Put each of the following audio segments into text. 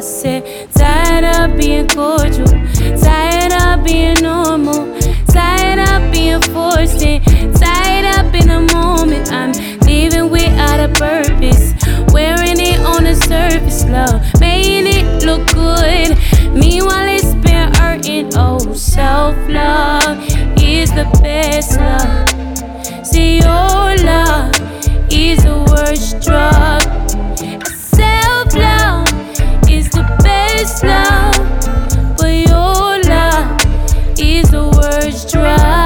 said, tired of being cordial, tired of being normal, tired of being forced in, tied up in a moment. I'm living without a purpose, wearing it on the surface, love, making it look good. Meanwhile, it's been hurting. Oh, self-love is the best love. See, your love is the worst drug. Self-love is the best love, but your love is the worst drug.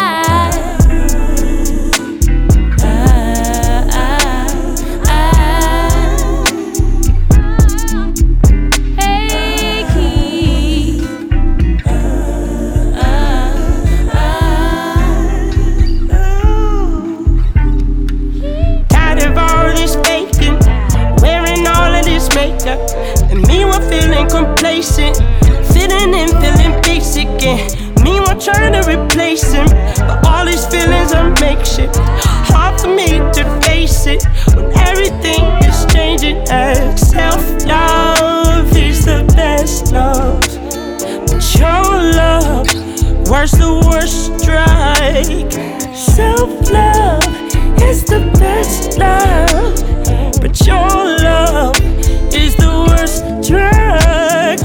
And me one feeling complacent, fitting in, feeling basic, and me one trying to replace him. But all these feelings are makeshift, hard for me to face it when everything is changing. As self-love is the best love, but your love, worse the worst strike. Self-love is the best love, but your love is the worst drug.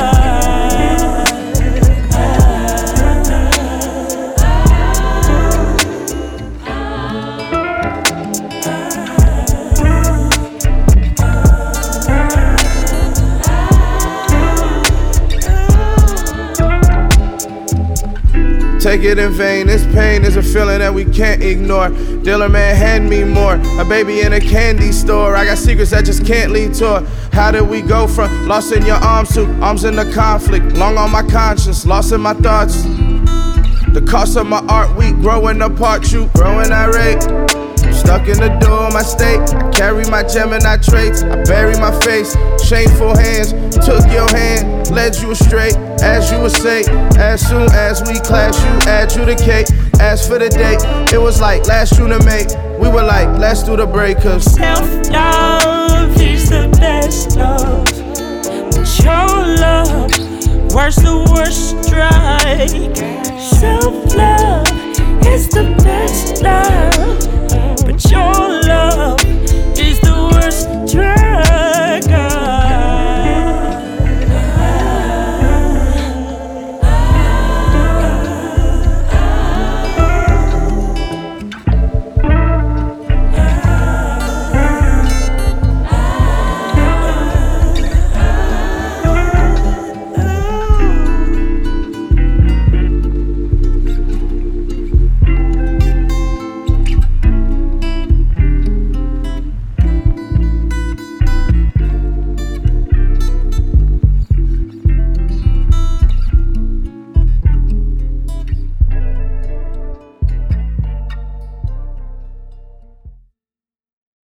Take it in vain, this pain is a feeling that we can't ignore. Dealer man, hand me more. A baby in a candy store. I got secrets that just can't lead to her. How did we go from lost in your arms to arms in the conflict? Long on my conscience, lost in my thoughts. The cost of my art, we growing apart, you growing irate. Stuck in the door of my state. I carry my Gemini traits. I bury my face. Shameful hands took your hand, led you astray. As you would say, as soon as we clash, you adjudicate. As for the date, it was like last June and May. We were like, let's do the break, cause self-love